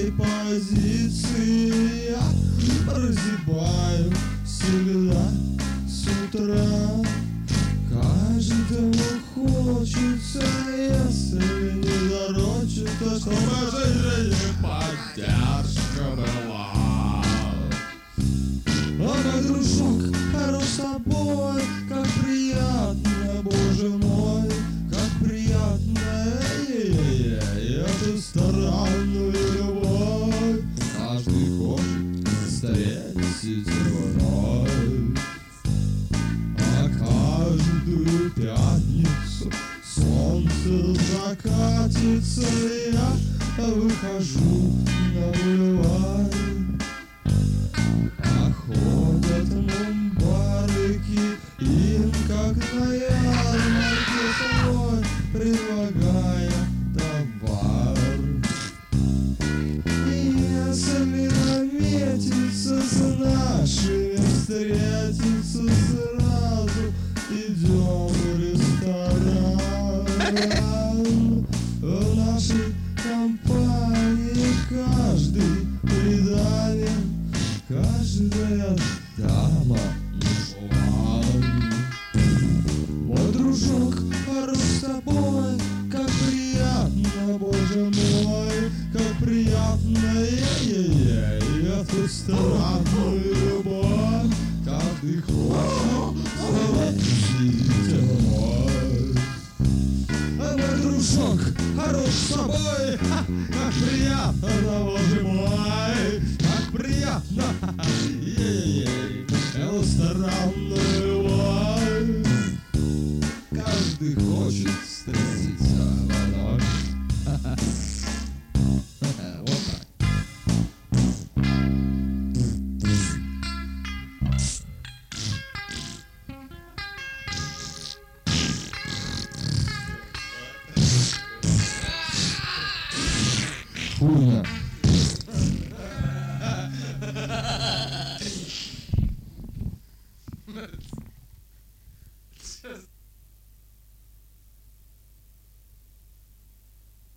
своей позиции я прозябаю всегда с утра. Каждому хочется, если не дорочится, чтобы жизнь поддержка была. А мой дружок, хорош с тобой, как приятно, боже мой, как приятно, эту странную любовь. Каждый хочет встретить вновь. А каждую пятницу солнце закатится, я выхожу на бульвар. А ходят мумбарыки, им как на ярмарке свой, предлагая товар. И если наметится с нашими встретиться, сразу идем в ресторан. В нашей компании каждый преданен, каждая дама мужлан. Мой дружок, хорош с тобой, как приятно, боже мой, как приятно, эту странную любовь. Каждый хочет встретить вновь. А мой дружок, хорош с тобой, как приятно, боже мой, как приятно, эту странную любовь. Каждый хочет встретиться вновь. Вот так. Хуйня.